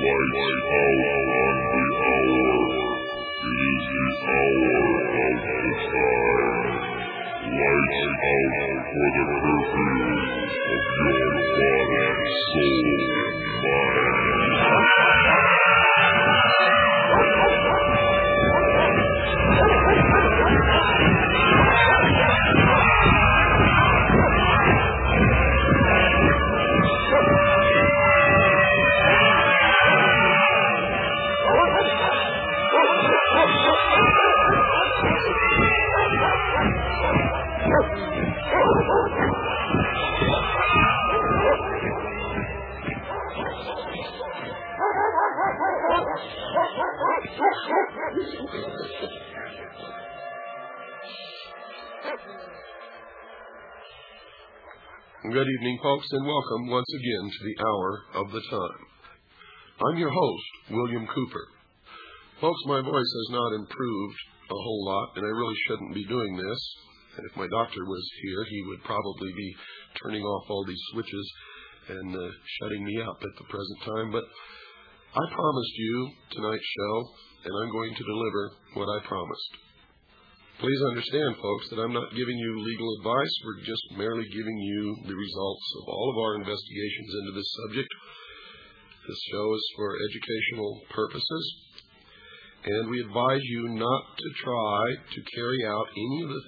Good evening, folks, and welcome once again to the Hour of the Time. I'm your host, William Cooper. Folks, my voice has not improved a whole lot, and I really shouldn't be doing this. And if my doctor was here, he would probably be turning off all these switches and shutting me up at the present time. But I promised you tonight's show, and I'm going to deliver what I promised. Please understand, folks, that I'm not giving you legal advice. We're just merely giving you the results of all of our investigations into this subject. This show is for educational purposes, and we advise you not to try to carry out any of the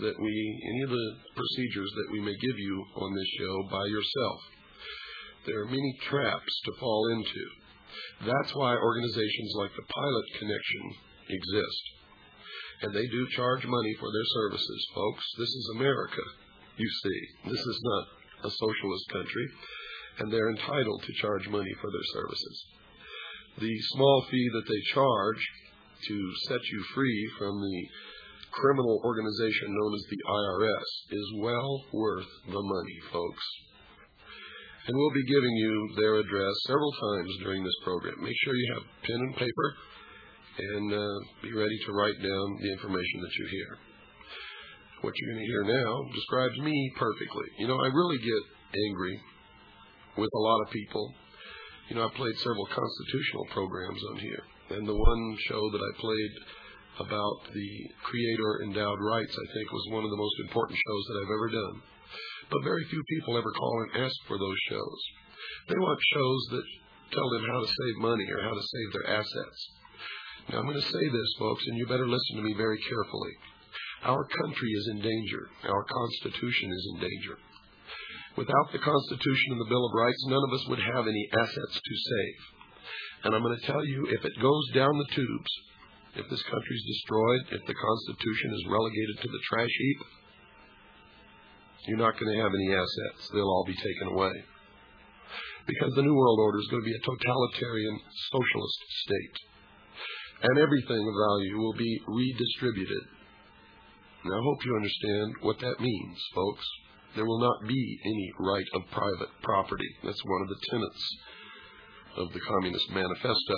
procedures that we may give you on this show by yourself. There are many traps to fall into. That's why organizations like the Pilot Connection exist. And they do charge money for their services, folks. This is America, you see. This is not a socialist country, and they're entitled to charge money for their services. The small fee that they charge to set you free from the criminal organization known as the IRS is well worth the money, folks. And we'll be giving you their address several times during this program. Make sure you have pen and paper and be ready to write down the information that you hear. What you're going to hear now describes me perfectly. You know, I really get angry with a lot of people. You know, I played several constitutional programs on here, and the one show that I played about the Creator-endowed rights, I think, was one of the most important shows that I've ever done. But very few people ever call and ask for those shows. They want shows that tell them how to save money or how to save their assets. Now, I'm going to say this, folks, and you better listen to me very carefully. Our country is in danger. Our Constitution is in danger. Without the Constitution and the Bill of Rights, none of us would have any assets to save. And I'm going to tell you, if it goes down the tubes, if this country is destroyed, if the Constitution is relegated to the trash heap, you're not going to have any assets. They'll all be taken away. Because the New World Order is going to be a totalitarian socialist state. And everything of value will be redistributed. Now, I hope you understand what that means, folks. There will not be any right of private property. That's one of the tenets of the Communist Manifesto.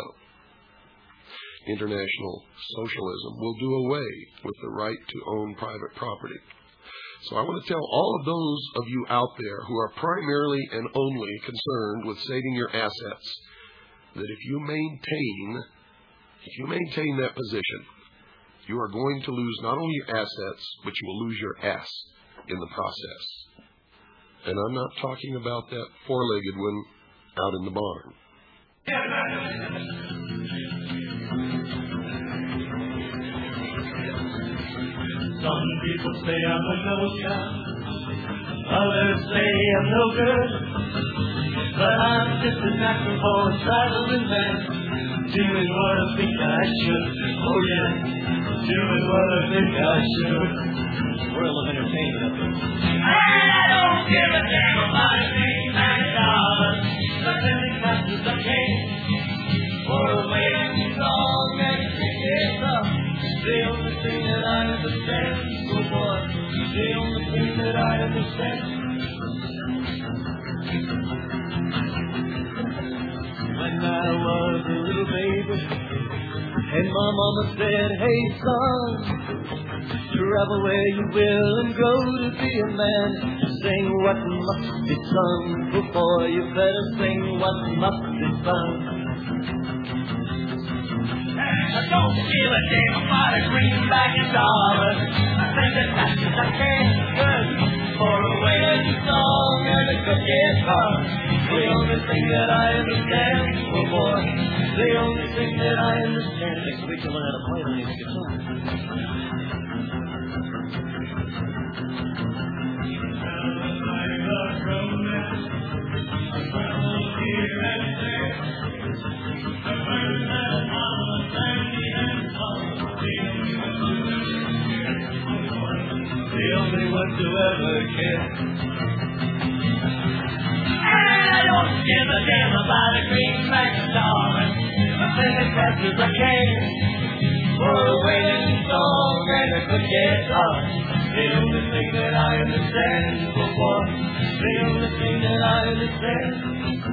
International socialism will do away with the right to own private property. So I want to tell all of those of you out there who are primarily and only concerned with saving your assets, that if you maintain that position, you are going to lose not only your assets, but you will lose your ass in the process. And I'm not talking about that four-legged one out in the barn. Some people say I'm a no-guy, others say I'm no good, but I'm just a natural born traveling man, doing what I think I should. Oh yeah, doing what I think I should. World of entertainment up there. I don't give a damn about a thing like dollars, but then it comes to king for waiting long and it's up. The only thing that I understand, oh boy, the only thing that I understand. When I was a little baby, and my mama said, hey son, travel where you will and grow to be a man. Sing what must be sung, oh boy, you better sing what must be sung. Don't give a damn about a greenback and dollars. I think as fast as I can, good for a wailing song and a good guitar. The only thing that I understand, oh boy, the only thing that I understand. Next week I'm gonna play on his guitar. The only one to ever care. And I don't give a damn about a greenback dollar. I think as fast as I can for a wailing song and a good guitar. The only thing that I understand, oh boy, the only thing that I understand.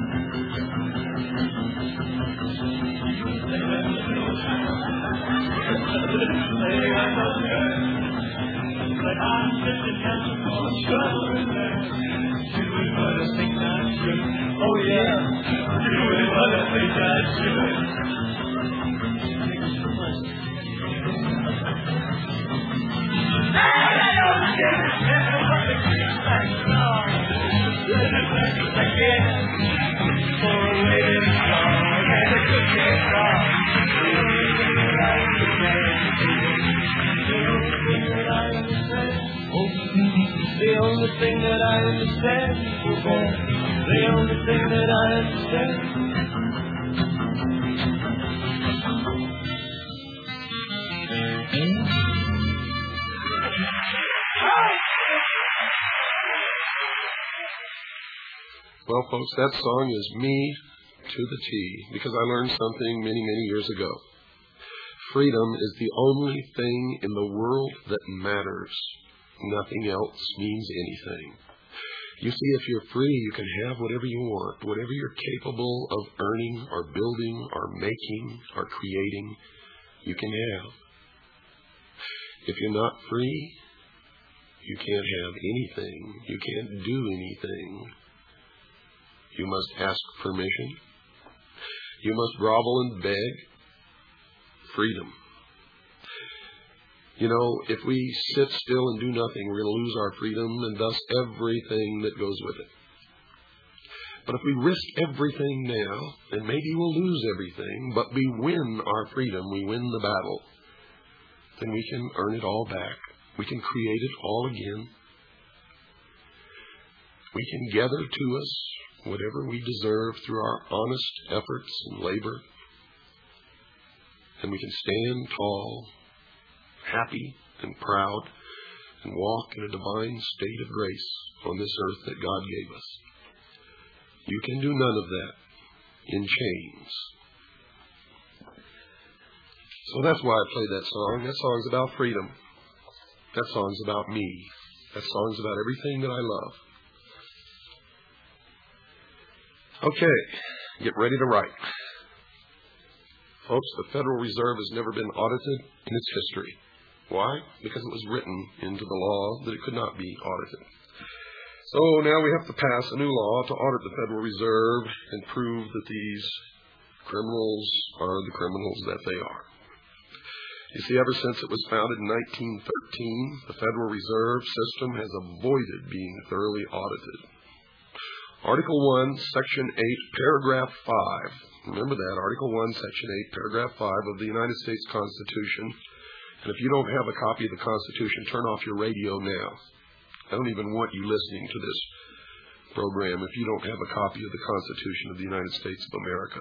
But I'm just a casual struggling man. Doing what I think I should. Oh yeah, doing what I think I should. I don't care what the greenback song. As fast as I can for a wailing song and a good guitar. The only thing that I understand. The only thing that I understand, oh boy, the only thing that I understand. Well, folks, that song is me to the T, because I learned something many, many years ago. Freedom is the only thing in the world that matters. Nothing else means anything. You see, if you're free, you can have whatever you want, whatever you're capable of earning or building or making or creating, you can have. If you're not free, you can't have anything. You can't do anything. You must ask permission. You must grovel and beg. Freedom. You know, if we sit still and do nothing, we're going to lose our freedom and thus everything that goes with it. But if we risk everything now, then maybe we'll lose everything, but we win our freedom, we win the battle, then we can earn it all back. We can create it all again. We can gather to us whatever we deserve through our honest efforts and labor. And we can stand tall, happy and proud, and walk in a divine state of grace on this earth that God gave us. You can do none of that in chains. So that's why I played that song. That song's about freedom. That song's about me. That song's about everything that I love. Okay, get ready to write. Folks, the Federal Reserve has never been audited in its history. Why? Because it was written into the law that it could not be audited. So now we have to pass a new law to audit the Federal Reserve and prove that these criminals are the criminals that they are. You see, ever since it was founded in 1913, the Federal Reserve System has avoided being thoroughly audited. Article 1, Section 8, Paragraph 5. Remember that, Article 1, Section 8, Paragraph 5 of the United States Constitution. And if you don't have a copy of the Constitution, turn off your radio now. I don't even want you listening to this program if you don't have a copy of the Constitution of the United States of America.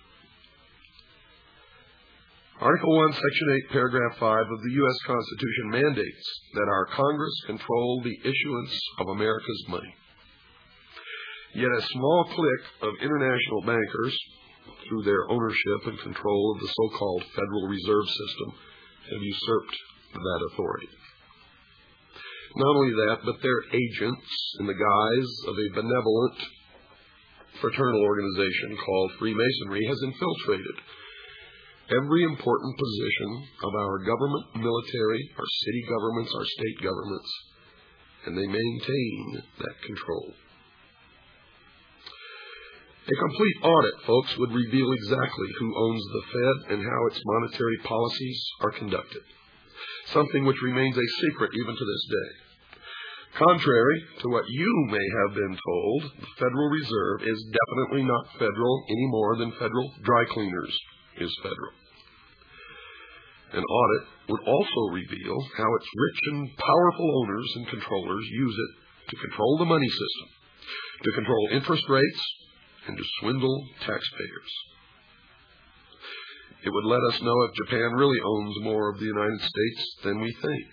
Article 1, Section 8, Paragraph 5 of the U.S. Constitution mandates that our Congress control the issuance of America's money. Yet a small clique of international bankers, through their ownership and control of the so-called Federal Reserve System, have usurped that authority. Not only that, but their agents, in the guise of a benevolent fraternal organization called Freemasonry, has infiltrated every important position of our government, military, our city governments, our state governments, and they maintain that control. A complete audit, folks, would reveal exactly who owns the Fed and how its monetary policies are conducted, something which remains a secret even to this day. Contrary to what you may have been told, the Federal Reserve is definitely not federal any more than Federal Dry Cleaners is federal. An audit would also reveal how its rich and powerful owners and controllers use it to control the money system, to control interest rates, and to swindle taxpayers. It would let us know if Japan really owns more of the United States than we think.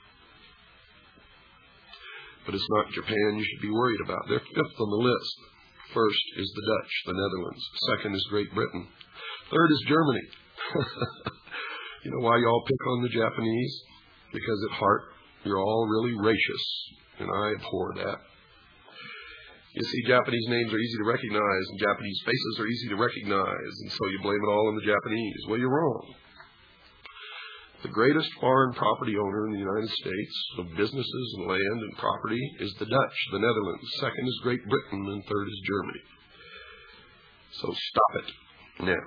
But it's not Japan you should be worried about. They're fifth on the list. First is the Dutch, the Netherlands. Second is Great Britain. Third is Germany. You know why you all pick on the Japanese? Because at heart, you're all really racist, and I abhor that. You see, Japanese names are easy to recognize, and Japanese faces are easy to recognize, and so you blame it all on the Japanese. Well, you're wrong. The greatest foreign property owner in the United States of businesses and land and property is the Dutch, the Netherlands. Second is Great Britain, and third is Germany. So stop it now.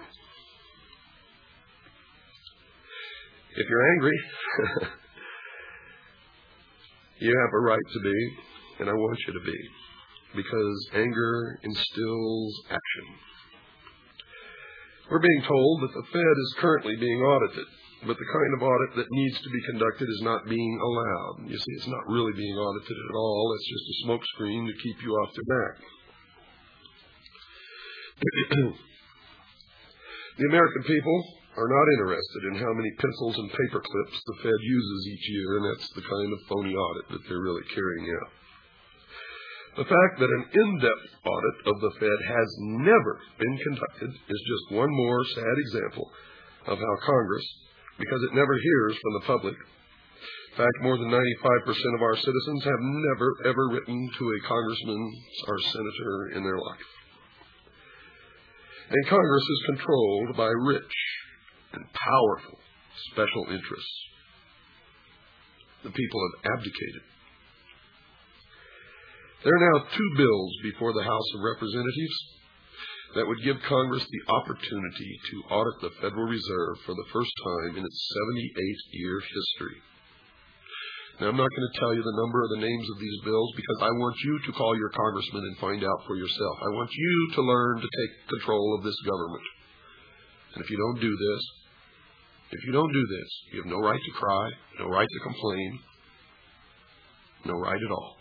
If you're angry, you have a right to be, and I want you to be, because anger instills action. We're being told that the Fed is currently being audited, but the kind of audit that needs to be conducted is not being allowed. You see, it's not really being audited at all. It's just a smokescreen to keep you off their back. The American people are not interested in how many pencils and paper clips the Fed uses each year, and that's the kind of phony audit that they're really carrying out. The fact that an in-depth audit of the Fed has never been conducted is just one more sad example of how Congress, because it never hears from the public. In fact, more than 95% of our citizens have never, ever written to a congressman or senator in their life. And Congress is controlled by rich and powerful special interests. The people have abdicated. There are now two bills before the House of Representatives that would give Congress the opportunity to audit the Federal Reserve for the first time in its 78-year history. Now, I'm not going to tell you the number or the names of these bills because I want you to call your congressman and find out for yourself. I want you to learn to take control of this government. And if you don't do this, you have no right to cry, no right to complain, no right at all.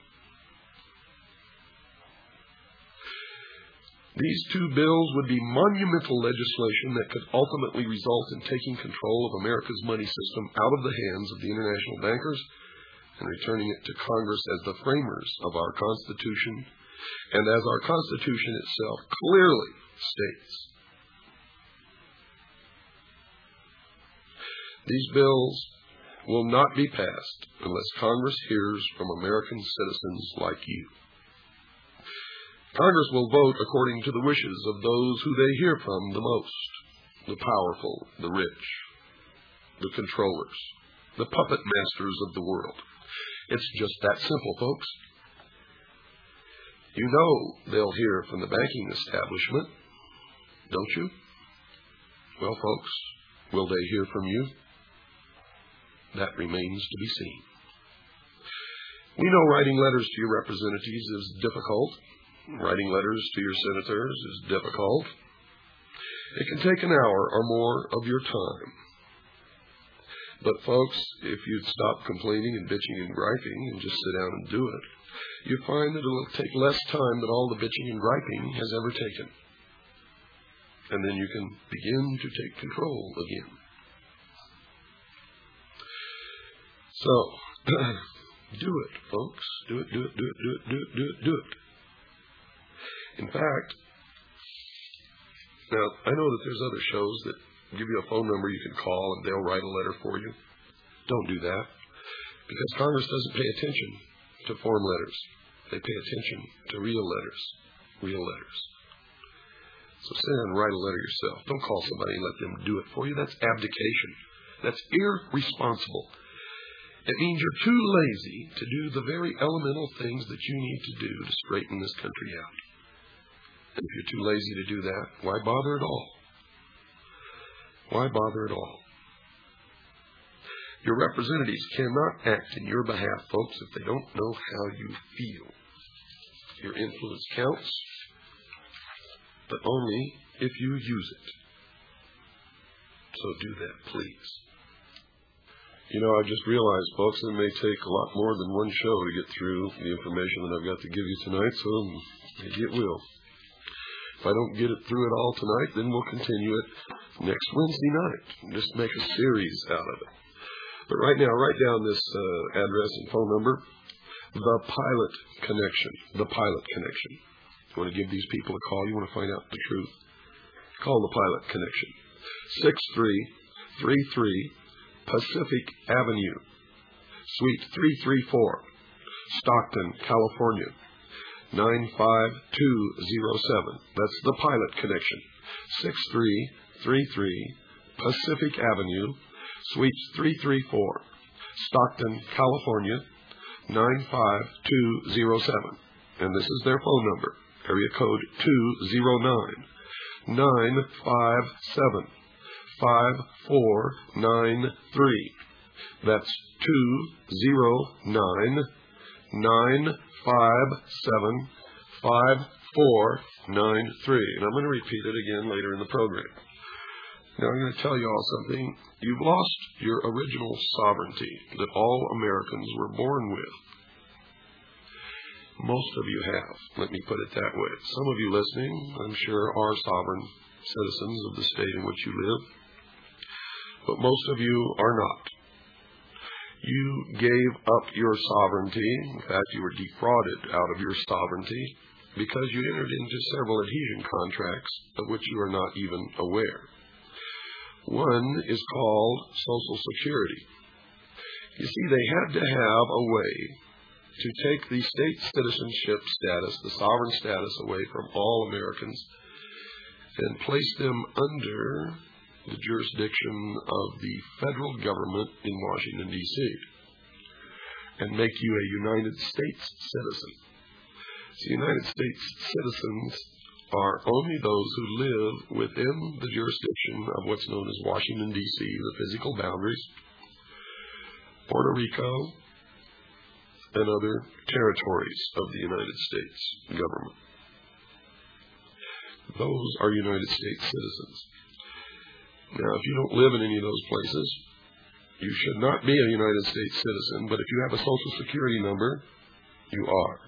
These two bills would be monumental legislation that could ultimately result in taking control of America's money system out of the hands of the international bankers and returning it to Congress as the framers of our Constitution and as our Constitution itself clearly states. These bills will not be passed unless Congress hears from American citizens like you. Congress will vote according to the wishes of those who they hear from the most, the powerful, the rich, the controllers, the puppet masters of the world. It's just that simple, folks. You know they'll hear from the banking establishment, don't you? Well, folks, will they hear from you? That remains to be seen. We know writing letters to your representatives is difficult. Writing letters to your senators is difficult. It can take an hour or more of your time. But folks, if you'd stop complaining and bitching and griping and just sit down and do it, you find that it'll take less time than all the bitching and griping has ever taken. And then you can begin to take control again. So, do it, folks. Do it. In fact, now, I know that there's other shows that give you a phone number you can call and they'll write a letter for you. Don't do that, because Congress doesn't pay attention to form letters. They pay attention to real letters. So sit down and write a letter yourself. Don't call somebody and let them do it for you. That's abdication. That's irresponsible. It means you're too lazy to do the very elemental things that you need to do to straighten this country out. If you're too lazy to do that, why bother at all? Why bother at all? Your representatives cannot act in your behalf, folks, if they don't know how you feel. Your influence counts, but only if you use it. So do that, please. You know, I just realized, folks, it may take a lot more than one show to get through the information that I've got to give you tonight, so maybe it will. If I don't get it through it all tonight, then we'll continue it next Wednesday night and just make a series out of it. But right now, write down this address and phone number, The Pilot Connection. The Pilot Connection. You want to give these people a call, you want to find out the truth, call The Pilot Connection. 6333 Pacific Avenue, Suite 334, Stockton, California, 95207. That's The Pilot Connection. 6333 Pacific Avenue, Suite 334, Stockton, California, 95207. And this is their phone number, area code 209-957-5493. That's 209-957-5493. And I'm going to repeat it again later in the program. Now, I'm going to tell you all something. You've lost your original sovereignty that all Americans were born with. Most of you have. Let me put it that way. Some of you listening, I'm sure, are sovereign citizens of the state in which you live. But most of you are not. You gave up your sovereignty. In fact, you were defrauded out of your sovereignty because you entered into several adhesion contracts of which you are not even aware. One is called Social Security. You see, they had to have a way to take the state citizenship status, the sovereign status, away from all Americans and place them under the jurisdiction of the federal government in Washington, D.C., and make you a United States citizen. So United States citizens are only those who live within the jurisdiction of what's known as Washington, D.C., the physical boundaries, Puerto Rico, and other territories of the United States government. Those are United States citizens. Now, if you don't live in any of those places, you should not be a United States citizen, but if you have a Social Security number, you are.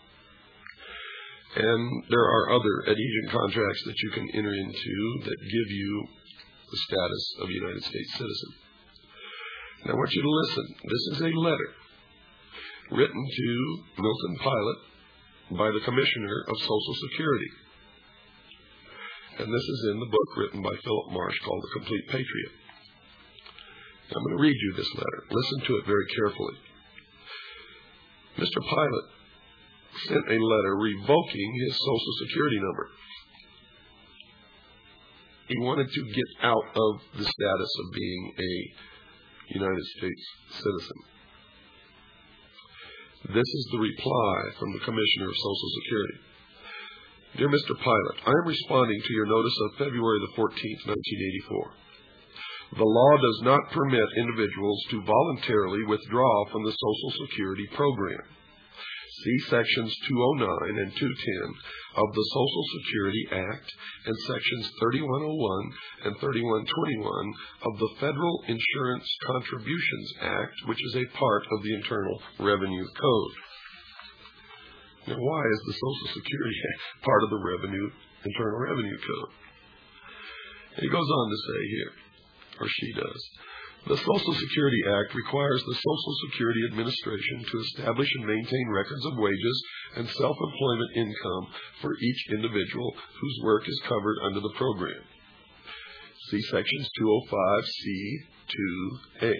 And there are other adhesion contracts that you can enter into that give you the status of a United States citizen. Now, I want you to listen. This is a letter written to Milton Pilot by the Commissioner of Social Security. And this is in the book written by Philip Marsh called The Complete Patriot. I'm going to read you this letter. Listen to it very carefully. Mr. Pilot sent a letter revoking his Social Security number. He wanted to get out of the status of being a United States citizen. This is the reply from the Commissioner of Social Security. Dear Mr. Pilot, I am responding to your notice of February the 14th, 1984. The law does not permit individuals to voluntarily withdraw from the Social Security program. See Sections 209 and 210 of the Social Security Act and Sections 3101 and 3121 of the Federal Insurance Contributions Act, which is a part of the Internal Revenue Code. Now, why is the Social Security Act part of the Internal Revenue Code? And he goes on to say here, or she does, the Social Security Act requires the Social Security Administration to establish and maintain records of wages and self-employment income for each individual whose work is covered under the program. See Sections 205C2A.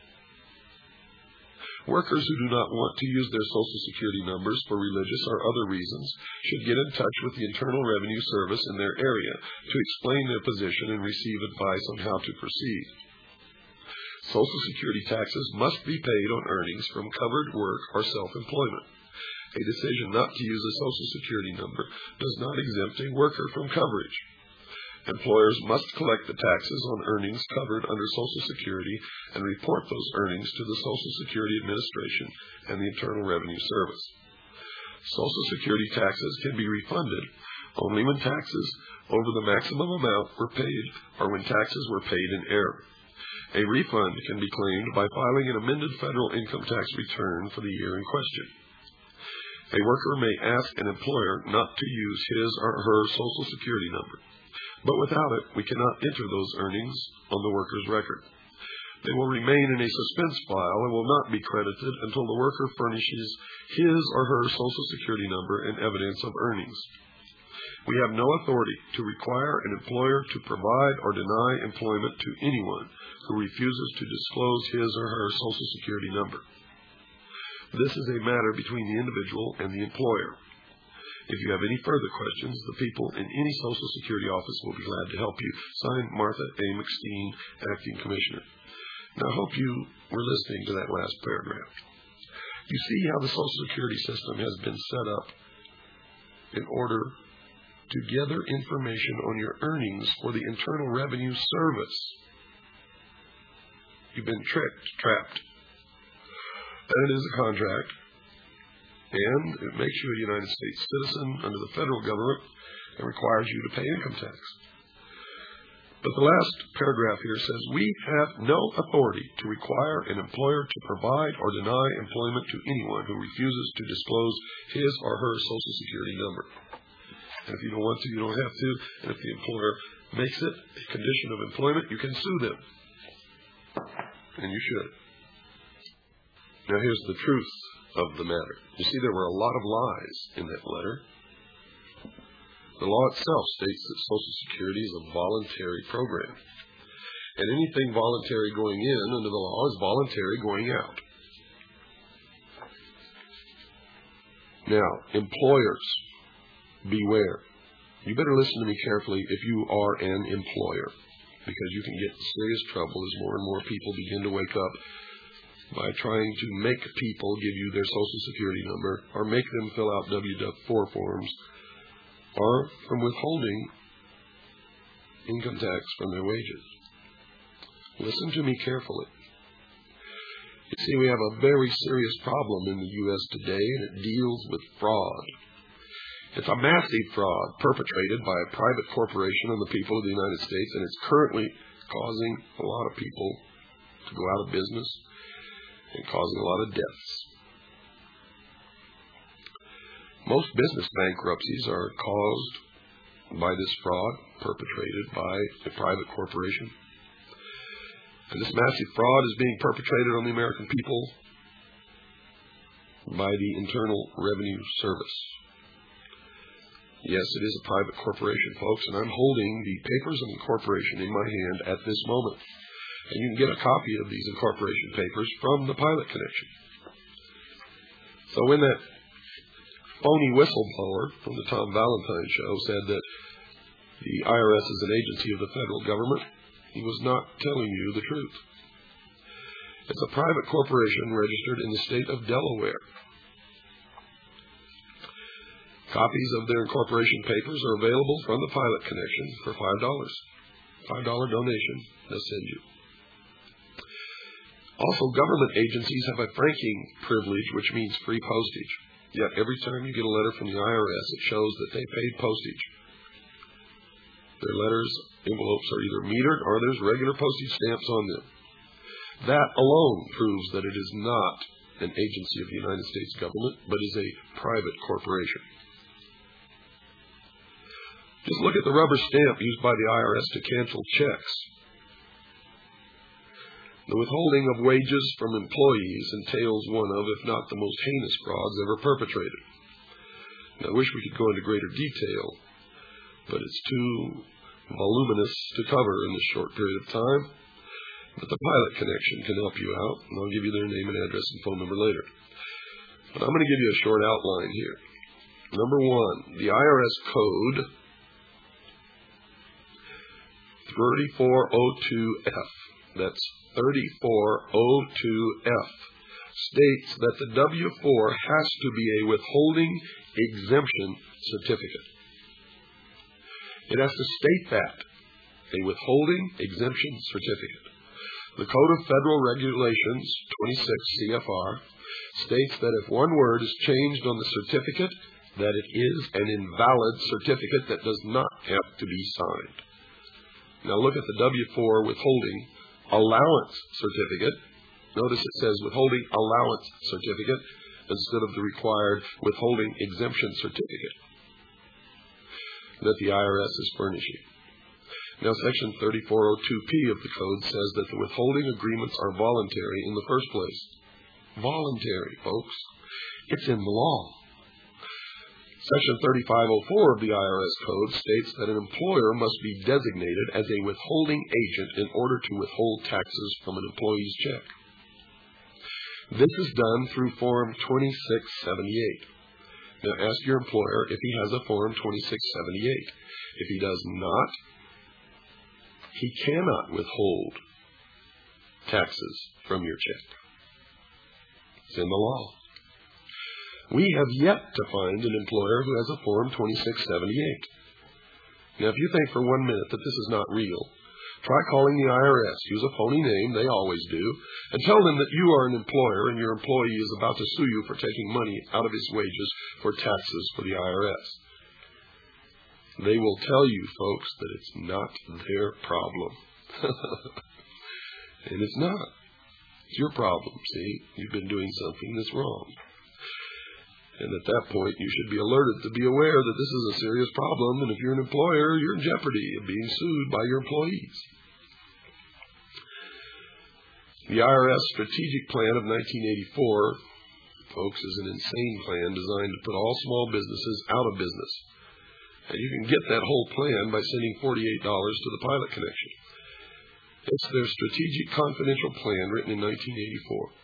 Workers who do not want to use their Social Security numbers for religious or other reasons should get in touch with the Internal Revenue Service in their area to explain their position and receive advice on how to proceed. Social Security taxes must be paid on earnings from covered work or self-employment. A decision not to use a Social Security number does not exempt a worker from coverage. Employers must collect the taxes on earnings covered under Social Security and report those earnings to the Social Security Administration and the Internal Revenue Service. Social Security taxes can be refunded only when taxes over the maximum amount were paid or when taxes were paid in error. A refund can be claimed by filing an amended federal income tax return for the year in question. A worker may ask an employer not to use his or her Social Security number, but without it, we cannot enter those earnings on the worker's record. They will remain in a suspense file and will not be credited until the worker furnishes his or her Social Security number and evidence of earnings. We have no authority to require an employer to provide or deny employment to anyone who refuses to disclose his or her Social Security number. This is a matter between the individual and the employer. If you have any further questions, the people in any Social Security office will be glad to help you. Signed, Martha A. McSteen, Acting Commissioner. Now, I hope you were listening to that last paragraph. You see how the Social Security system has been set up in order to gather information on your earnings for the Internal Revenue Service. You've been trapped. And it is a contract, and it makes you a United States citizen under the federal government and requires you to pay income tax. But the last paragraph here says, we have no authority to require an employer to provide or deny employment to anyone who refuses to disclose his or her Social Security number. And if you don't want to, you don't have to. And if the employer makes it a condition of employment, you can sue them. And you should. Now here's the truth of the matter. You see, there were a lot of lies in that letter. The law itself states that Social Security is a voluntary program. And anything voluntary going in under the law is voluntary going out. Now, employers, beware. You better listen to me carefully if you are an employer, because you can get in serious trouble as more and more people begin to wake up by trying to make people give you their Social Security number or make them fill out W-4 forms or from withholding income tax from their wages. Listen to me carefully. You see, we have a very serious problem in the U.S. today, and it deals with fraud. It's a massive fraud perpetrated by a private corporation on the people of the United States, and it's currently causing a lot of people to go out of business and causing a lot of deaths. Most business bankruptcies are caused by this fraud perpetrated by a private corporation. And this massive fraud is being perpetrated on the American people by the Internal Revenue Service. Yes, it is a private corporation, folks, and I'm holding the papers of incorporation in my hand at this moment. And you can get a copy of these incorporation papers from the Pilot Connection. So when that phony whistleblower from the Tom Valentine show said that the IRS is an agency of the federal government, he was not telling you the truth. It's a private corporation registered in the state of Delaware. Copies of their incorporation papers are available from the Pilot Connection for $5. $5 donation they'll send you. Also, government agencies have a franking privilege, which means free postage. Yet every time you get a letter from the IRS, it shows that they paid postage. Their letters, envelopes are either metered or there's regular postage stamps on them. That alone proves that it is not an agency of the United States government, but is a private corporation. Just look at the rubber stamp used by the IRS to cancel checks. The withholding of wages from employees entails one of, if not the most heinous frauds ever perpetrated. Now, I wish we could go into greater detail, but it's too voluminous to cover in this short period of time. But the Pilot Connection can help you out, and I'll give you their name and address and phone number later. But I'm going to give you a short outline here. Number one, the IRS code 3402F. That's 3402F states that the W-4 has to be a withholding exemption certificate. It has to state that, a withholding exemption certificate. The Code of Federal Regulations, 26 CFR, states that if one word is changed on the certificate, that it is an invalid certificate that does not have to be signed. Now look at the W-4 withholding allowance certificate. Notice it says withholding allowance certificate instead of the required withholding exemption certificate that the IRS is furnishing. Now Section 3402P of the Code says that the withholding agreements are voluntary in the first place. Voluntary, folks. It's in the law. Section 3504 of the IRS Code states that an employer must be designated as a withholding agent in order to withhold taxes from an employee's check. This is done through Form 2678. Now ask your employer if he has a Form 2678. If he does not, he cannot withhold taxes from your check. It's in the law. We have yet to find an employer who has a Form 2678. Now, if you think for 1 minute that this is not real, try calling the IRS. Use a phony name, they always do, and tell them that you are an employer and your employee is about to sue you for taking money out of his wages for taxes for the IRS. They will tell you, folks, that it's not their problem. And it's not. It's your problem, see? You've been doing something that's wrong. And at that point, you should be alerted to be aware that this is a serious problem, and if you're an employer, you're in jeopardy of being sued by your employees. The IRS Strategic Plan of 1984, folks, is an insane plan designed to put all small businesses out of business. And you can get that whole plan by sending $48 to the Pilot Connection. It's their Strategic Confidential Plan written in 1984.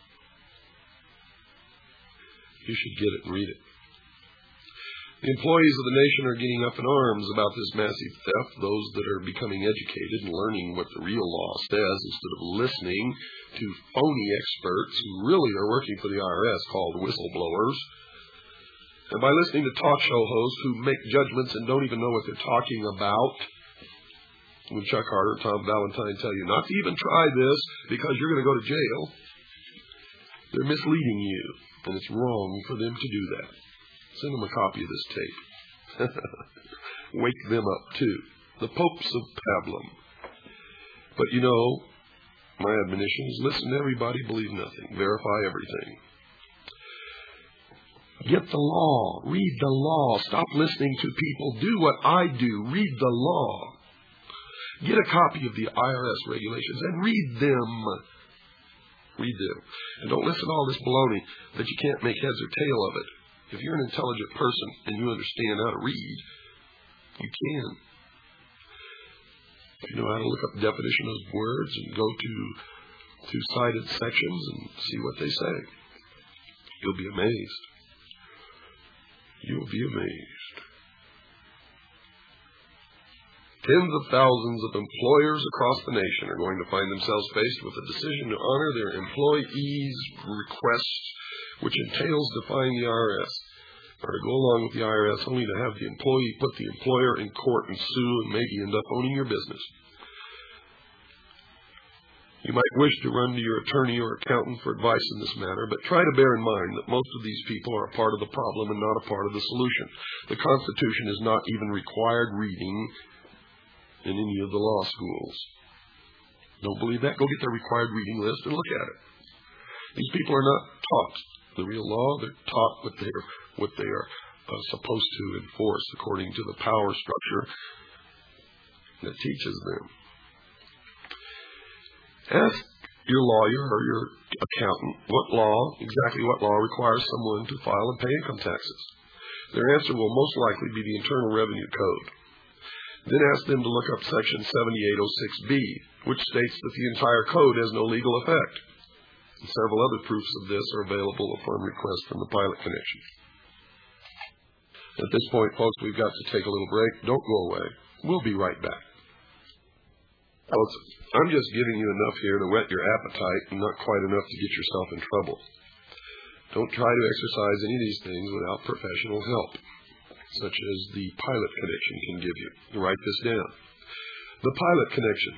You should get it and read it. The employees of the nation are getting up in arms about this massive theft, those that are becoming educated and learning what the real law says instead of listening to phony experts who really are working for the IRS called whistleblowers. And by listening to talk show hosts who make judgments and don't even know what they're talking about. When Chuck Harder, Tom Valentine tell you not to even try this because you're going to go to jail, they're misleading you, and it's wrong for them to do that. Send them a copy of this tape. Wake them up, too. The popes of Pablum. But you know, my admonition is listen to everybody, believe nothing. Verify everything. Get the law. Read the law. Stop listening to people. Do what I do. Read the law. Get a copy of the IRS regulations and read them. Read them. And don't listen to all this baloney that you can't make heads or tail of it. If you're an intelligent person and you understand how to read, you can. You know how to look up definition of words and go to cited sections and see what they say. You'll be amazed. You'll be amazed. Tens of thousands of employers across the nation are going to find themselves faced with a decision to honor their employees' requests, which entails defying the IRS, or to go along with the IRS only to have the employee put the employer in court and sue and maybe end up owning your business. You might wish to run to your attorney or accountant for advice in this matter, but try to bear in mind that most of these people are a part of the problem and not a part of the solution. The Constitution is not even required reading in any of the law schools. Don't believe that? Go get their required reading list and look at it. These people are not taught the real law. They're taught what they are supposed to enforce according to the power structure that teaches them. Ask your lawyer or your accountant exactly what law requires someone to file and pay income taxes. Their answer will most likely be the Internal Revenue Code. Then ask them to look up Section 7806B, which states that the entire code has no legal effect. And several other proofs of this are available upon request from the Pilot Connection. At this point, folks, we've got to take a little break. Don't go away. We'll be right back. I'm just giving you enough here to whet your appetite and not quite enough to get yourself in trouble. Don't try to exercise any of these things without professional help, such as the Pilot Connection can give you. You write this down. The Pilot Connection,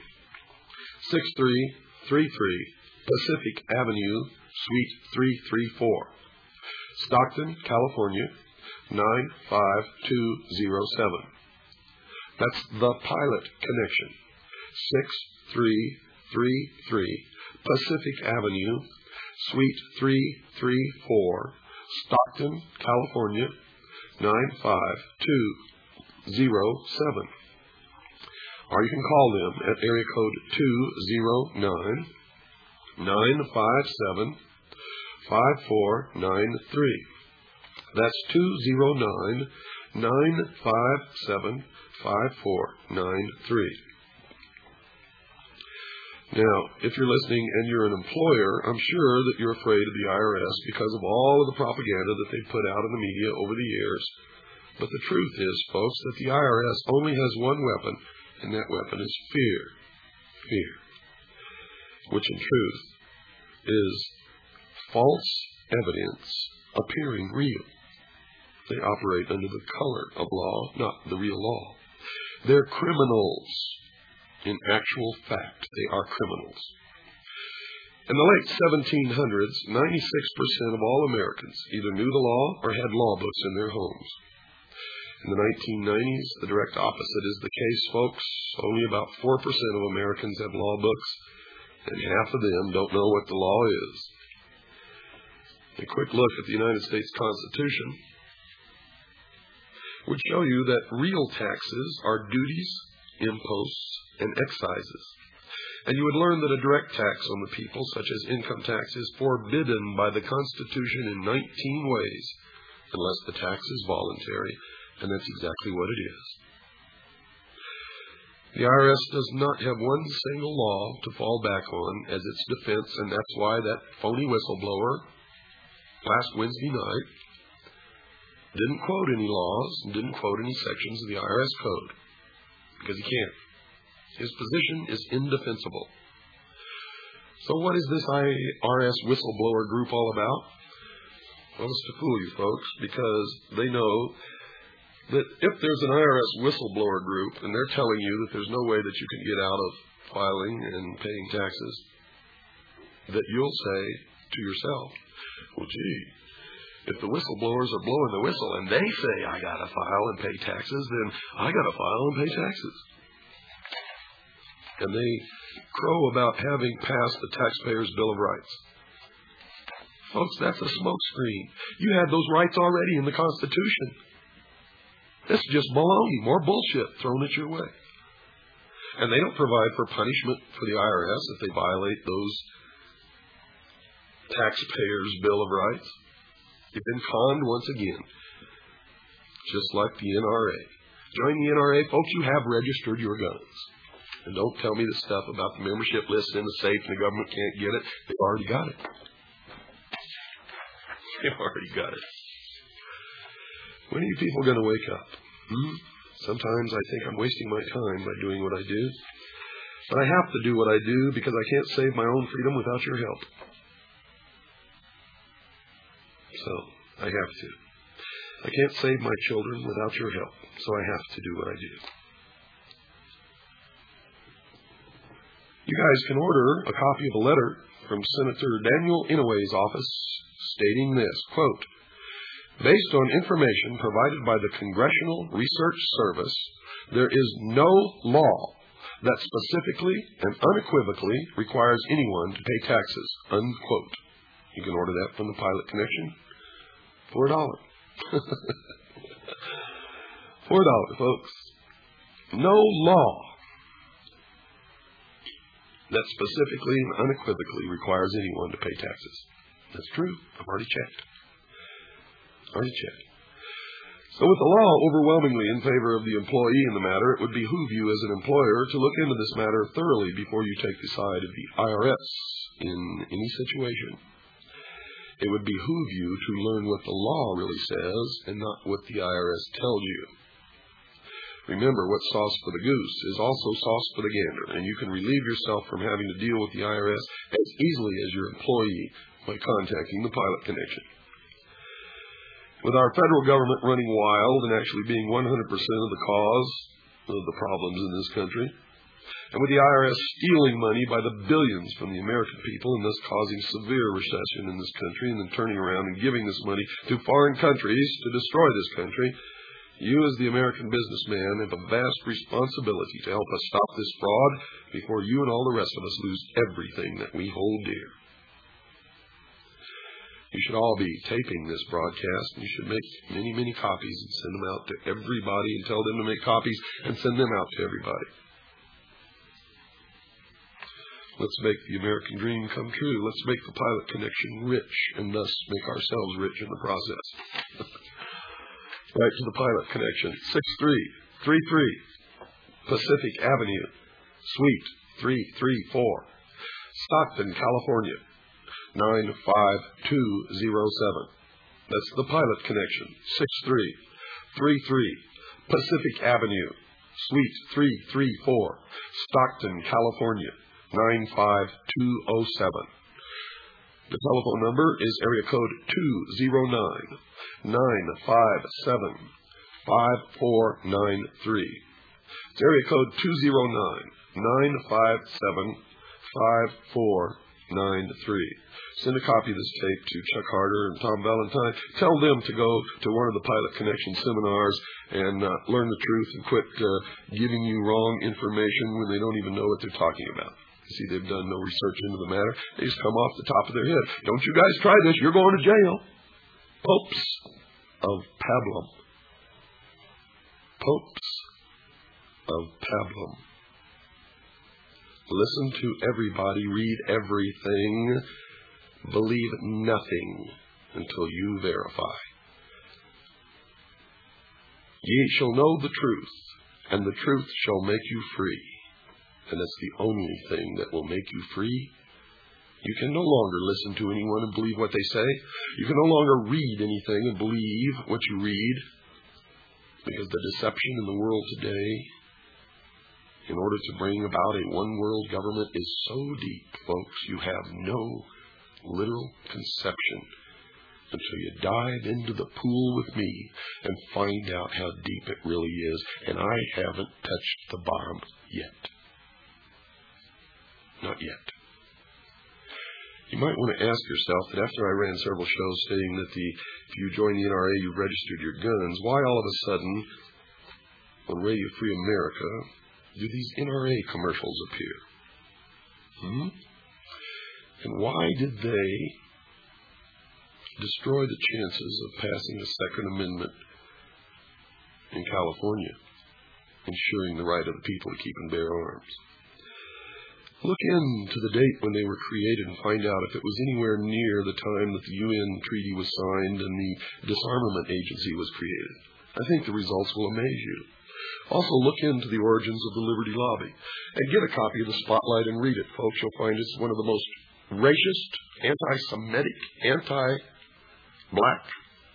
6333 Pacific Avenue, Suite 334, Stockton, California, 95207. That's the Pilot Connection, 6333 Pacific Avenue, Suite 334, Stockton, California, 95207. Or you can call them at area code 209-957-5493. That's 209-957-5493. Now, if you're listening and you're an employer, I'm sure that you're afraid of the IRS because of all of the propaganda that they've put out in the media over the years. But the truth is, folks, that the IRS only has one weapon, and that weapon is fear. Fear. Which in truth is false evidence appearing real. They operate under the color of law, not the real law. They're criminals. In actual fact, they are criminals. In the late 1700s, 96% of all Americans either knew the law or had law books in their homes. In the 1990s, the direct opposite is the case, folks. Only about 4% of Americans have law books, and half of them don't know what the law is. A quick look at the United States Constitution would show you that real taxes are duties, imposts, and excises. And you would learn that a direct tax on the people, such as income tax, is forbidden by the Constitution in 19 ways, unless the tax is voluntary, and that's exactly what it is. The IRS does not have one single law to fall back on as its defense, and that's why that phony whistleblower last Wednesday night didn't quote any laws and didn't quote any sections of the IRS code, because he can't. His position is indefensible. So what is this IRS whistleblower group all about? Well, it's to fool you folks, because they know that if there's an IRS whistleblower group and they're telling you that there's no way that you can get out of filing and paying taxes, that you'll say to yourself, well, gee, if the whistleblowers are blowing the whistle and they say I got to file and pay taxes, then I got to file and pay taxes. And they crow about having passed the Taxpayers' Bill of Rights. Folks, that's a smokescreen. You had those rights already in the Constitution. This is just baloney, more bullshit thrown at your way. And they don't provide for punishment for the IRS if they violate those Taxpayers' Bill of Rights. You've been conned once again, just like the NRA. Join the NRA, folks, you have registered your guns. And don't tell me the stuff about the membership list in the safe and the government can't get it. They've already got it. They've already got it. When are you people going to wake up? Sometimes I think I'm wasting my time by doing what I do. But I have to do what I do because I can't save my own freedom without your help. So, I have to. I can't save my children without your help, so I have to do what I do. You guys can order a copy of a letter from Senator Daniel Inouye's office stating this, quote, based on information provided by the Congressional Research Service, there is no law that specifically and unequivocally requires anyone to pay taxes, unquote. You can order that from the Pilot Connection for $1. $4, folks. No law that specifically and unequivocally requires anyone to pay taxes. That's true. I've already checked. So with the law overwhelmingly in favor of the employee in the matter, it would behoove you as an employer to look into this matter thoroughly before you take the side of the IRS in any situation. It would behoove you to learn what the law really says and not what the IRS tells you. Remember, what's sauce for the goose is also sauce for the gander, and you can relieve yourself from having to deal with the IRS as easily as your employee by contacting the Pilot Connection. With our federal government running wild and actually being 100% of the cause of the problems in this country, and with the IRS stealing money by the billions from the American people and thus causing severe recession in this country and then turning around and giving this money to foreign countries to destroy this country, you as the American businessman have a vast responsibility to help us stop this fraud before you and all the rest of us lose everything that we hold dear. You should all be taping this broadcast, and you should make many, many copies and send them out to everybody and tell them to make copies and send them out to everybody. Let's make the American dream come true. Let's make the Pilot Connection rich and thus make ourselves rich in the process. Right to the Pilot Connection. 6333 Pacific Avenue, Suite 334, Stockton, California, 95207. That's the Pilot Connection. 6333 Pacific Avenue, Suite 334, Stockton, California, 95207. The telephone number is area code 209-957-5493. It's area code 209-957-5493. Send a copy of this tape to Chuck Harder and Tom Valentine. Tell them to go to one of the Pilot Connection seminars and learn the truth and quit giving you wrong information when they don't even know what they're talking about. See, they've done no research into the matter. They just come off the top of their head. Don't you guys try this. You're going to jail. Popes of Pablum. Popes of Pablum. Listen to everybody. Read everything. Believe nothing until you verify. Ye shall know the truth, and the truth shall make you free. And that's the only thing that will make you free. You can no longer listen to anyone and believe what they say. You can no longer read anything and believe what you read. Because the deception in the world today, in order to bring about a one-world government, is so deep, folks, you have no literal conception until you dive into the pool with me and find out how deep it really is. And I haven't touched the bottom yet. Not yet. You might want to ask yourself that after I ran several shows stating that if you join the NRA, you've registered your guns, why all of a sudden, on Radio Free America, do these NRA commercials appear? And why did they destroy the chances of passing the Second Amendment in California, ensuring the right of the people to keep and bear arms? Look into the date when they were created and find out if it was anywhere near the time that the UN treaty was signed and the Disarmament Agency was created. I think the results will amaze you. Also, look into the origins of the Liberty Lobby and get a copy of the Spotlight and read it, folks. You'll find it's one of the most racist, anti-Semitic, anti-black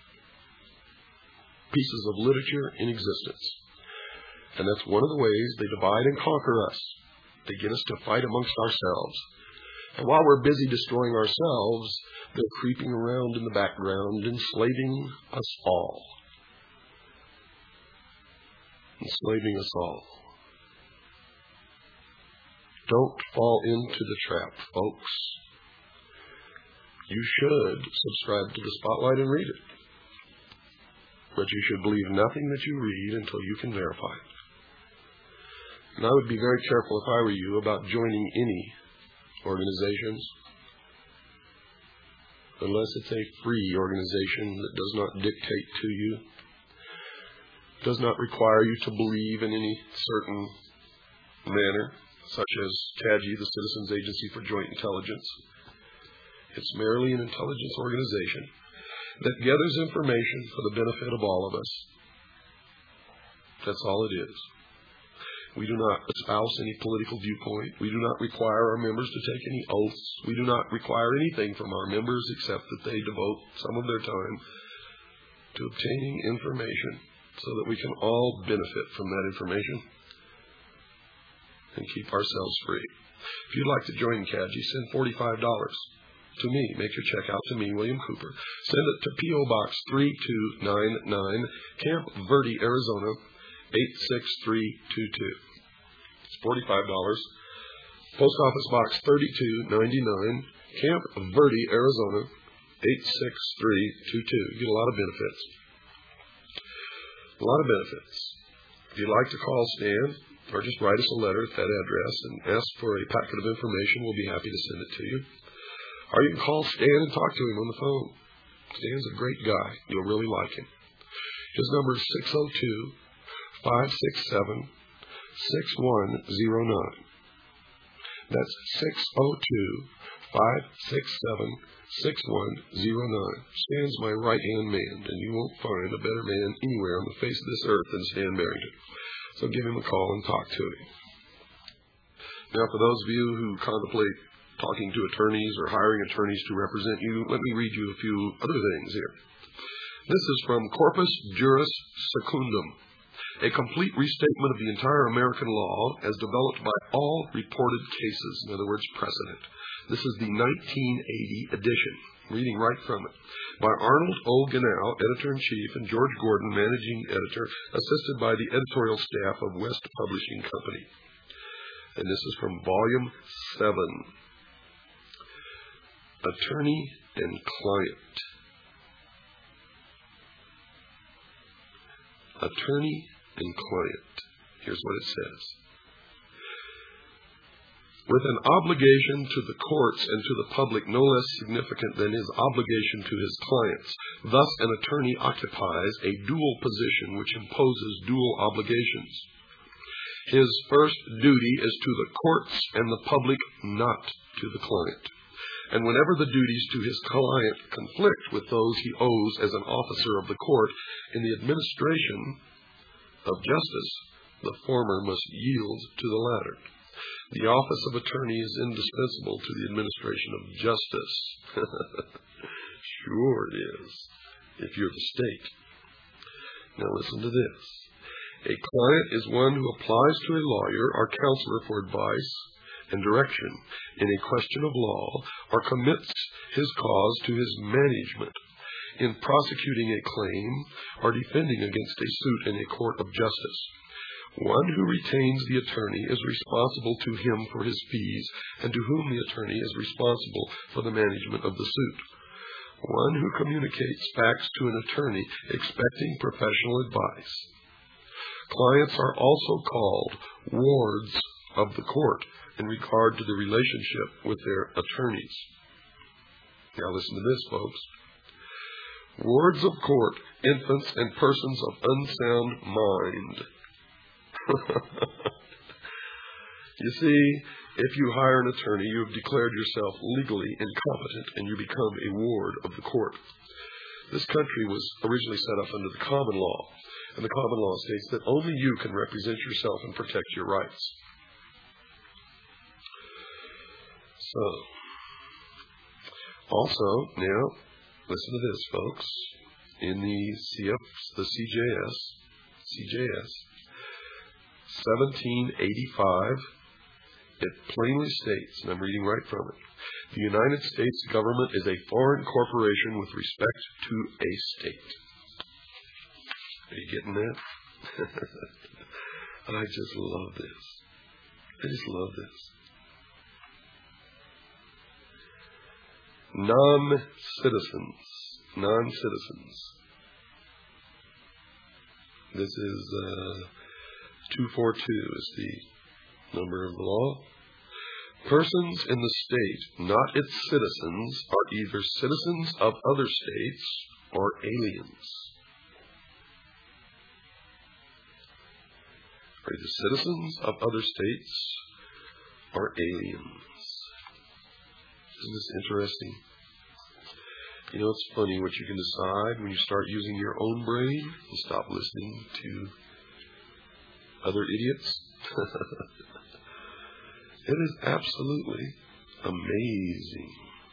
pieces of literature in existence. And that's one of the ways they divide and conquer us. They get us to fight amongst ourselves. And while we're busy destroying ourselves, they're creeping around in the background, enslaving us all. Enslaving us all. Don't fall into the trap, folks. You should subscribe to the Spotlight and read it. But you should believe nothing that you read until you can verify it. And I would be very careful, if I were you, about joining any organizations unless it's a free organization that does not dictate to you, does not require you to believe in any certain manner, such as CAGI, the Citizens Agency for Joint Intelligence. It's merely an intelligence organization that gathers information for the benefit of all of us. That's all it is. We do not espouse any political viewpoint. We do not require our members to take any oaths. We do not require anything from our members except that they devote some of their time to obtaining information so that we can all benefit from that information and keep ourselves free. If you'd like to join CAGI, send $45. to me. Make your check out to me, William Cooper. Send it to P.O. Box 3299, Camp Verde, Arizona, 86322. It's $45. Post Office Box 3299, Camp Verde, Arizona, 86322. You get a lot of benefits. A lot of benefits. If you'd like to call Stan, or just write us a letter at that address and ask for a packet of information, we'll be happy to send it to you. Or you can call Stan and talk to him on the phone. Stan's a great guy. You'll really like him. His number is 602-567-6109. That's 602-567-6109. Stan's my right-hand man, and you won't find a better man anywhere on the face of this earth than Stan Barrington. So give him a call and talk to him. Now, for those of you who contemplate talking to attorneys or hiring attorneys to represent you, let me read you a few other things here. This is from Corpus Juris Secundum, a complete restatement of the entire American law as developed by all reported cases, in other words, precedent. This is the 1980 edition, reading right from it, by Arnold O. Gannow, Editor-in-Chief, and George Gordon, Managing Editor, assisted by the editorial staff of West Publishing Company. And this is from Volume 7, Attorney and Client. Attorney and Client. Here's what it says. With an obligation to the courts and to the public no less significant than his obligation to his clients, thus an attorney occupies a dual position which imposes dual obligations. His first duty is to the courts and the public, not to the client. And whenever the duties to his client conflict with those he owes as an officer of the court in the administration of justice, the former must yield to the latter. The office of attorney is indispensable to the administration of justice. Sure it is, if you're the state. Now listen to this. A client is one who applies to a lawyer or counselor for advice and direction in a question of law, or commits his cause to his management in prosecuting a claim or defending against a suit in a court of justice. One who retains the attorney is responsible to him for his fees, and to whom the attorney is responsible for the management of the suit. One who communicates facts to an attorney expecting professional advice. Clients are also called wards of the court in regard to the relationship with their attorneys. Now listen to this, folks. Wards of court, infants and persons of unsound mind. You see, if you hire an attorney, you have declared yourself legally incompetent and you become a ward of the court. This country was originally set up under the common law, and the common law states that only you can represent yourself and protect your rights. So, also, now, listen to this, folks. In the CJS, 1785, it plainly states, and I'm reading right from it, the United States government is a foreign corporation with respect to a state. Are you getting that? I just love this. I just love this. Non-citizens. This is 242 is the number of the law. Persons in the state, not its citizens, are either citizens of other states or aliens. Are either citizens of other states or aliens. Isn't this interesting? You know, it's funny what you can decide when you start using your own brain and stop listening to other idiots. It is absolutely amazing.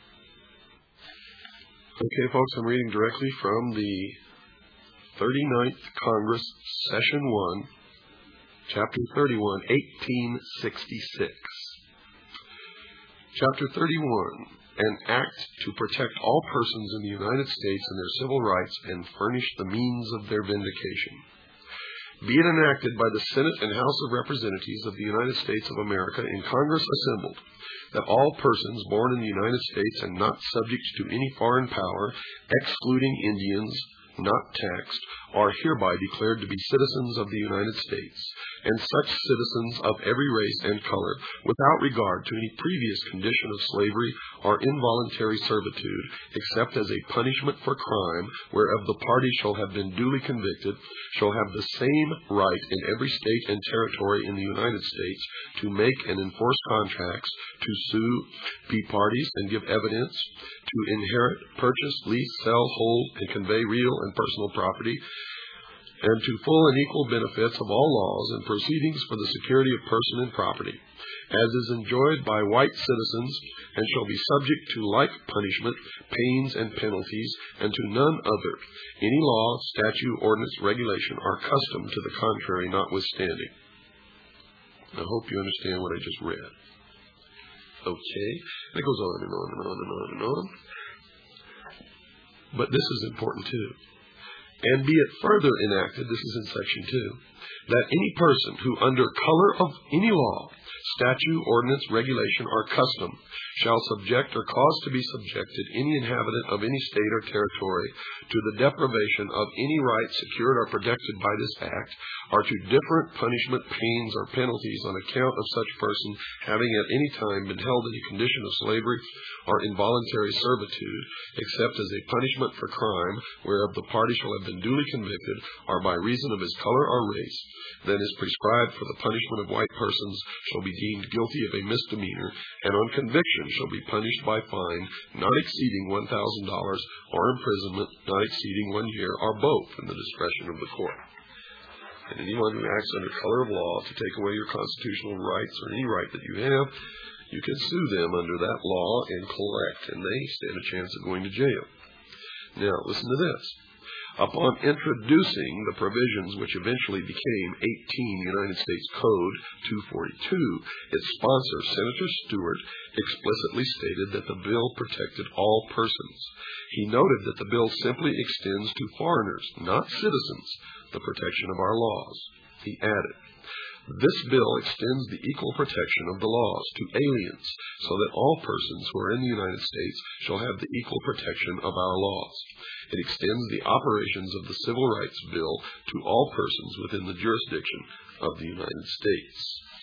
Okay, folks, I'm reading directly from the 39th Congress, Session 1, Chapter 31, 1866. Chapter 31 an act to protect all persons in the United States and their civil rights and furnish the means of their vindication. Be it enacted by the Senate and House of Representatives of the United States of America in Congress assembled, that all persons born in the United States and not subject to any foreign power, excluding Indians, not taxed, are hereby declared to be citizens of the United States, and such citizens of every race and color, without regard to any previous condition of slavery or involuntary servitude, except as a punishment for crime, whereof the party shall have been duly convicted, shall have the same right in every state and territory in the United States to make and enforce contracts, to sue, be parties, and give evidence, to inherit, purchase, lease, sell, hold, and convey real and personal property, and to full and equal benefits of all laws and proceedings for the security of person and property, as is enjoyed by white citizens, and shall be subject to like punishment, pains, and penalties, and to none other, any law, statute, ordinance, regulation, or custom to the contrary notwithstanding. I hope you understand what I just read. Okay, and it goes on and on and on and on and on. But this is important too. And be it further enacted, this is in section 2, that any person who under color of any law, statute, ordinance, regulation, or custom shall subject or cause to be subjected any inhabitant of any state or territory to the deprivation of any right secured or protected by this act, or to different punishment, pains, or penalties on account of such person having at any time been held in a condition of slavery or involuntary servitude, except as a punishment for crime, whereof the party shall have been duly convicted, or by reason of his color or race, then is prescribed for the punishment of white persons, shall be deemed guilty of a misdemeanor, and on conviction shall be punished by fine not exceeding $1,000, or imprisonment not exceeding 1 year, or both, in the discretion of the court. And anyone who acts under color of law to take away your constitutional rights or any right that you have, you can sue them under that law and collect, and they stand a chance of going to jail. Now, listen to this. Upon introducing the provisions which eventually became 18 United States Code 242, its sponsor, Senator Stewart, explicitly stated that the bill protected all persons. He noted that the bill simply extends to foreigners, not citizens, the protection of our laws. He added, this bill extends the equal protection of the laws to aliens, so that all persons who are in the United States shall have the equal protection of our laws. It extends the operations of the Civil Rights Bill to all persons within the jurisdiction of the United States.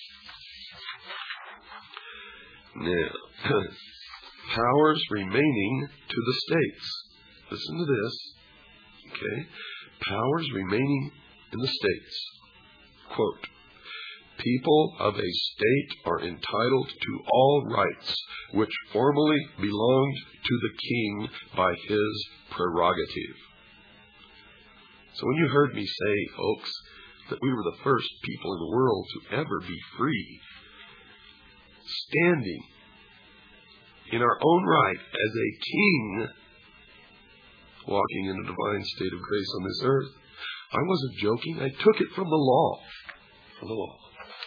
Now, powers remaining to the states. Listen to this. Okay. Powers remaining in the states. Quote, people of a state are entitled to all rights which formerly belonged to the king by his prerogative. So when you heard me say, folks, that we were the first people in the world to ever be free, standing in our own right as a king, walking in a divine state of grace on this earth, I wasn't joking. I took it from the law. From the law.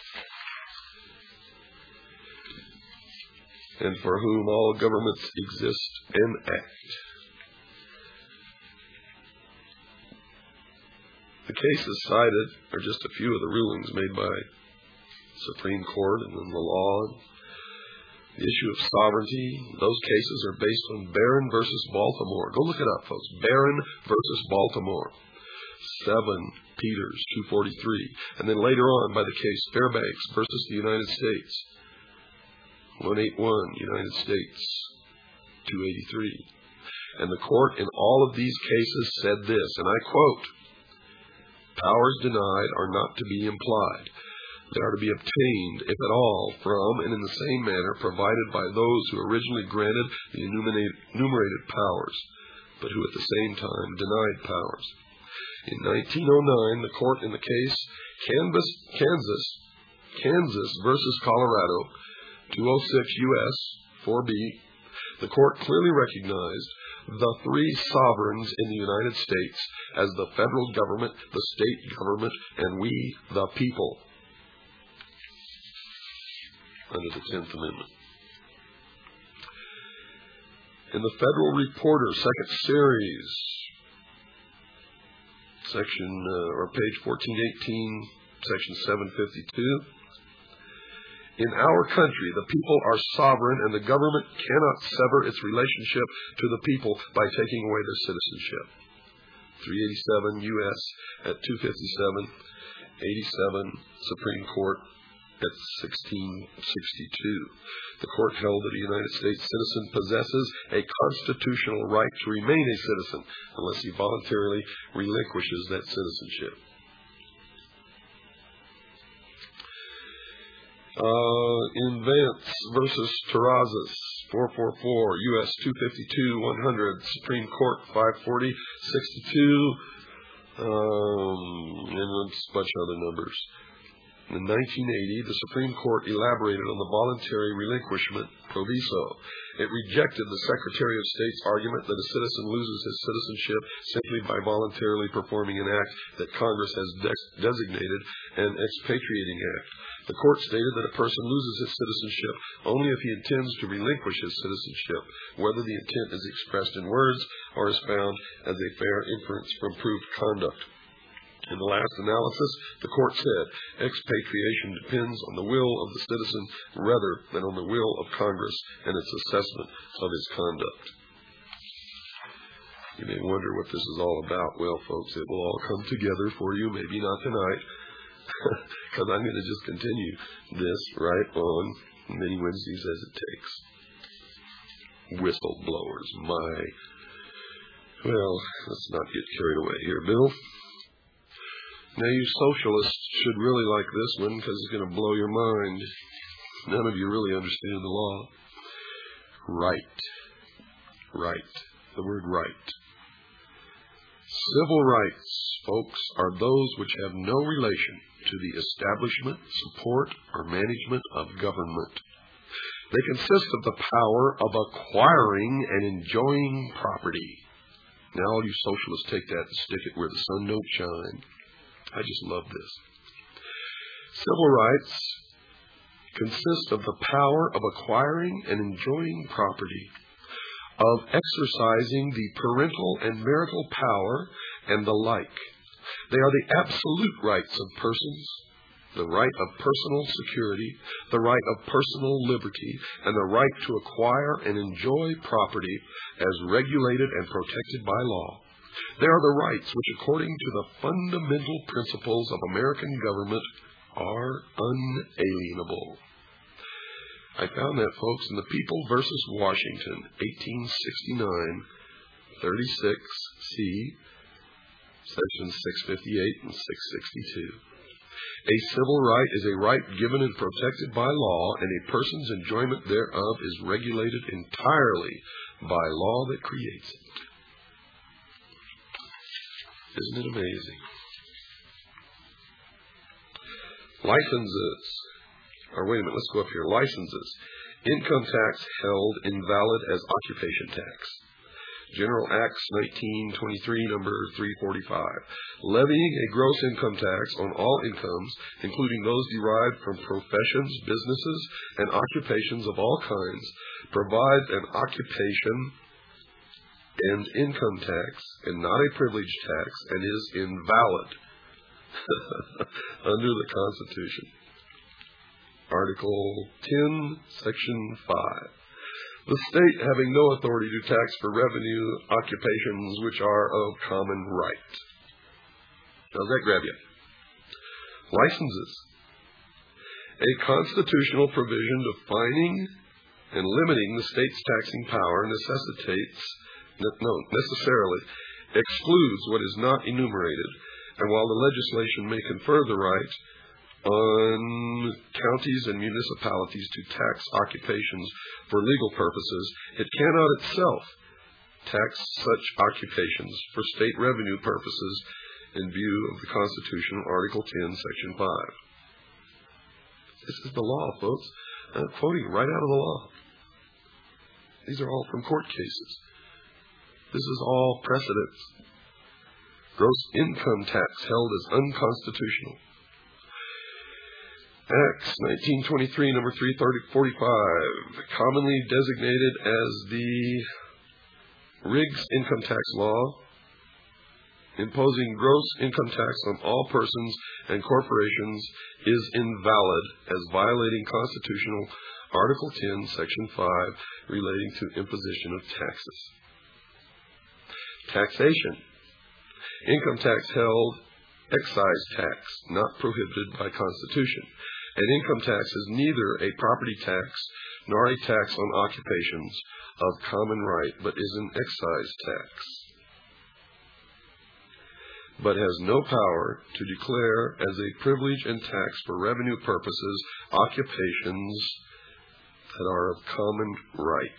And for whom all governments exist and act. The cases cited are just a few of the rulings made by Supreme Court and then the law. The issue of sovereignty, those cases are based on Barron versus Baltimore. Go look it up, folks. Barron versus Baltimore. 7 Peters 243. And then later on by the case Fairbanks versus the United States. 181 United States 283. And the court in all of these cases said this, and I quote, powers denied are not to be implied. They are to be obtained, if at all, from and in the same manner provided by those who originally granted the enumerated powers, but who at the same time denied powers. In 1909, the court in the case Kansas versus Colorado, 206 U.S. 4B, the court clearly recognized the three sovereigns in the United States as the federal government, the state government, and we, the people, under the 10th Amendment. In the Federal Reporter, second series, section or page 1418, section 752. In our country, the people are sovereign, and the government cannot sever its relationship to the people by taking away their citizenship. 387 U.S. at 257, 87 Supreme Court at 1662. The court held that a United States citizen possesses a constitutional right to remain a citizen unless he voluntarily relinquishes that citizenship. In Vance versus Terrazas, 444, U.S. 252, 100, Supreme Court, 540, 62, and a bunch of other numbers. In 1980, the Supreme Court elaborated on the voluntary relinquishment proviso. It rejected the Secretary of State's argument that a citizen loses his citizenship simply by voluntarily performing an act that Congress has designated an expatriating act. The court stated that a person loses his citizenship only if he intends to relinquish his citizenship, whether the intent is expressed in words or is found as a fair inference from proved conduct. In the last analysis, the court said expatriation depends on the will of the citizen rather than on the will of Congress and its assessment of his conduct. You may wonder what this is all about. Well, folks, it will all come together for you, maybe not tonight, because I'm going to just continue this right on many Wednesdays as it takes. Whistleblowers, well, let's not get carried away here, Bill. Now, you socialists should really like this one because it's going to blow your mind. None of you really understand the law. Right. The word right. Civil rights, folks, are those which have no relation to the establishment, support, or management of government. They consist of the power of acquiring and enjoying property. Now, all you socialists take that and stick it where the sun don't shine. I just love this. Civil rights consist of the power of acquiring and enjoying property, of exercising the parental and marital power, and the like. They are the absolute rights of persons, the right of personal security, the right of personal liberty, and the right to acquire and enjoy property as regulated and protected by law. They are the rights which, according to the fundamental principles of American government, are unalienable. I found that, folks, in the People versus Washington, 1869, 36C, sections 658 and 662. A civil right is a right given and protected by law, and a person's enjoyment thereof is regulated entirely by law that creates it. Isn't it amazing? Licenses. Or wait a minute, let's go up here. Licenses. Income tax held invalid as occupation tax. General Acts 1923, number 345. Levying a gross income tax on all incomes, including those derived from professions, businesses, and occupations of all kinds, provides an occupation and income tax, and not a privilege tax, and is invalid under the Constitution. Article 10, Section 5. The state having no authority to tax for revenue occupations which are of common right. Does that grab you? Licenses. A constitutional provision defining and limiting the state's taxing power necessarily excludes what is not enumerated, and while the legislation may confer the right on counties and municipalities to tax occupations for legal purposes, it cannot itself tax such occupations for state revenue purposes in view of the Constitution, Article 10, Section 5. This is the law, folks. I'm quoting right out of the law. These are all from court cases. This is all precedents. Gross income tax held as unconstitutional. Acts 1923, number 345, commonly designated as the Riggs income tax law, imposing gross income tax on all persons and corporations, is invalid as violating Constitutional Article 10, Section 5, relating to imposition of taxes. Taxation. Income tax held excise tax, not prohibited by Constitution. An income tax is neither a property tax nor a tax on occupations of common right, but is an excise tax, but has no power to declare as a privilege and tax for revenue purposes occupations that are of common right.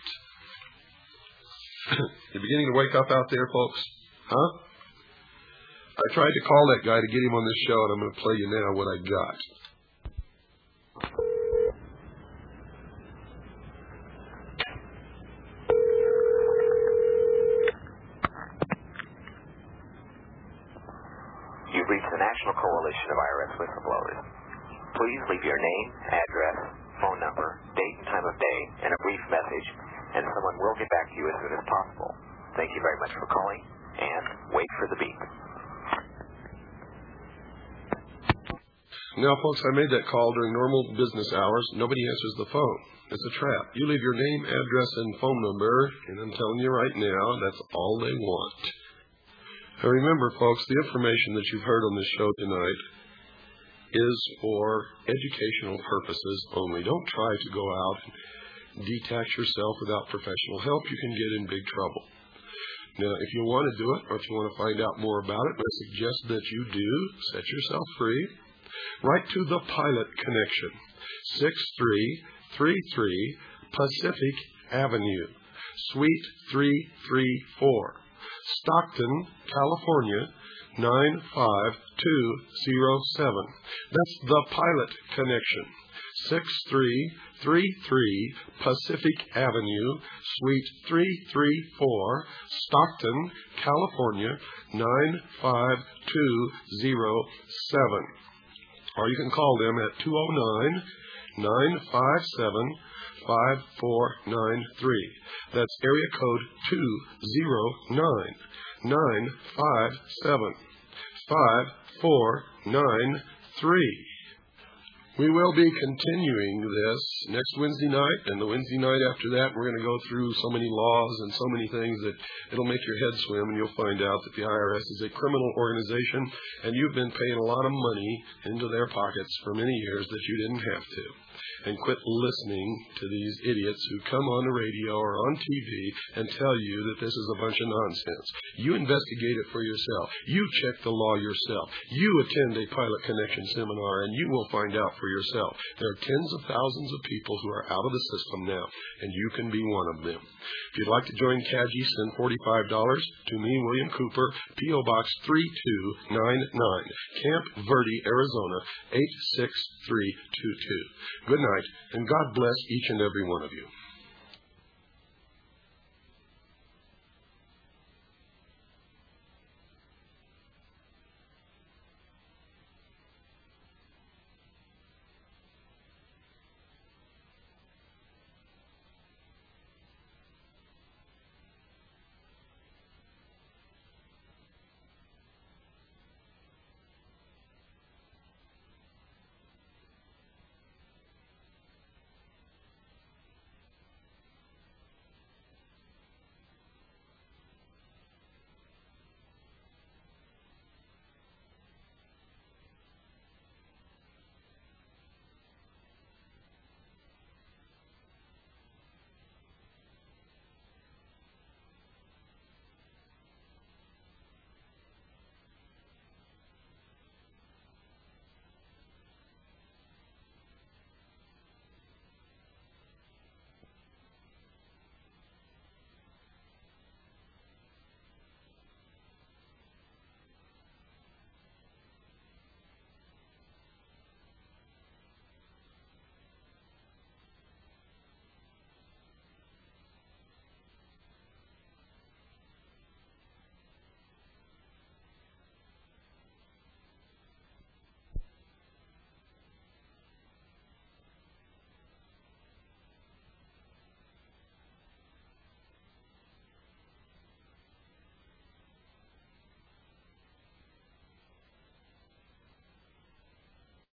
You're beginning to wake up out there, folks? Huh? I tried to call that guy to get him on this show, and I'm going to play you now what I got. You've reached the National Coalition of IRS Whistleblowers. Please leave your name, address, phone number, date and time of day, and a brief message, and someone will get back to you as soon as possible. Thank you very much for calling, and wait for the beep. Now, folks, I made that call during normal business hours. Nobody answers the phone. It's a trap. You leave your name, address, and phone number, and I'm telling you right now, that's all they want. Now, remember, folks, the information that you've heard on this show tonight is for educational purposes only. Don't try to go out and detach yourself without professional help. You can get in big trouble. Now, if you want to do it, or if you want to find out more about it, I suggest that you do set yourself free. Write to the Pilot Connection, 6333 Pacific Avenue, Suite 334, Stockton, California, 95207. That's the Pilot Connection, 6333 Pacific Avenue, Suite 334, Stockton, California, 95207. Or you can call them at 209-957-5493. That's area code 209-957-5493. We will be continuing this next Wednesday night, and the Wednesday night after that, we're going to go through so many laws and so many things that it'll make your head swim, and you'll find out that the IRS is a criminal organization, and you've been paying a lot of money into their pockets for many years that you didn't have to. And quit listening to these idiots who come on the radio or on TV and tell you that this is a bunch of nonsense. You investigate it for yourself. You check the law yourself. You attend a Pilot Connection seminar, and you will find out for yourself. There are tens of thousands of people who are out of the system now, and you can be one of them. If you'd like to join CAGI, send $45 to me, William Cooper, P.O. Box 3299, Camp Verde, Arizona, 86322. Good night, and God bless each and every one of you.